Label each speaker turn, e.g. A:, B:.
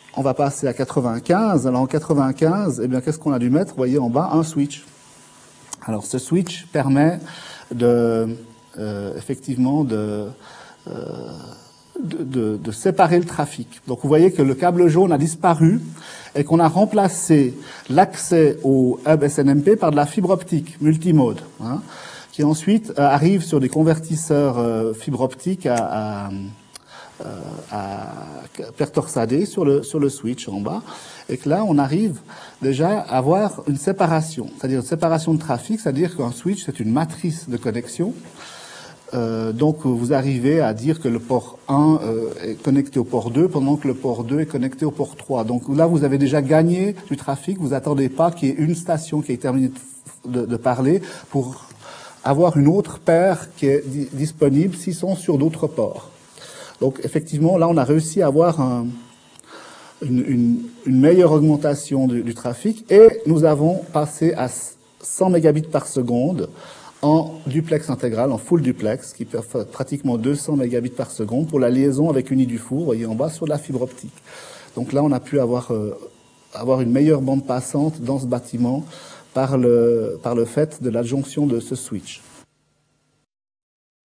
A: on va passer à 95. Alors en 95, eh bien, qu'est-ce qu'on a dû mettre? Vous voyez en bas, un switch. Alors ce switch permet effectivement de séparer le trafic. Donc vous voyez que le câble jaune a disparu et qu'on a remplacé l'accès au hub SNMP par de la fibre optique multimode, hein, qui ensuite arrive sur des convertisseurs fibre optique à paire torsadée sur le switch en bas, et que là on arrive déjà à avoir une séparation, c'est-à-dire une séparation de trafic, c'est-à-dire qu'un switch c'est une matrice de connexion. Donc vous arrivez à dire que le port 1 est connecté au port 2 pendant que le port 2 est connecté au port 3. Donc là vous avez déjà gagné du trafic, vous attendez pas qu'il y ait une station qui ait terminé de parler pour avoir une autre paire qui est disponible s'ils sont sur d'autres ports. Donc effectivement là on a réussi à avoir une meilleure augmentation du trafic, et nous avons passé à 100 mégabits par seconde en duplex intégral, en full duplex, qui fait pratiquement 200 mégabits par seconde pour la liaison avec Unidufour, vous voyez en bas, sur la fibre optique. Donc là, on a pu avoir une meilleure bande passante dans ce bâtiment par le fait de l'adjonction de ce switch.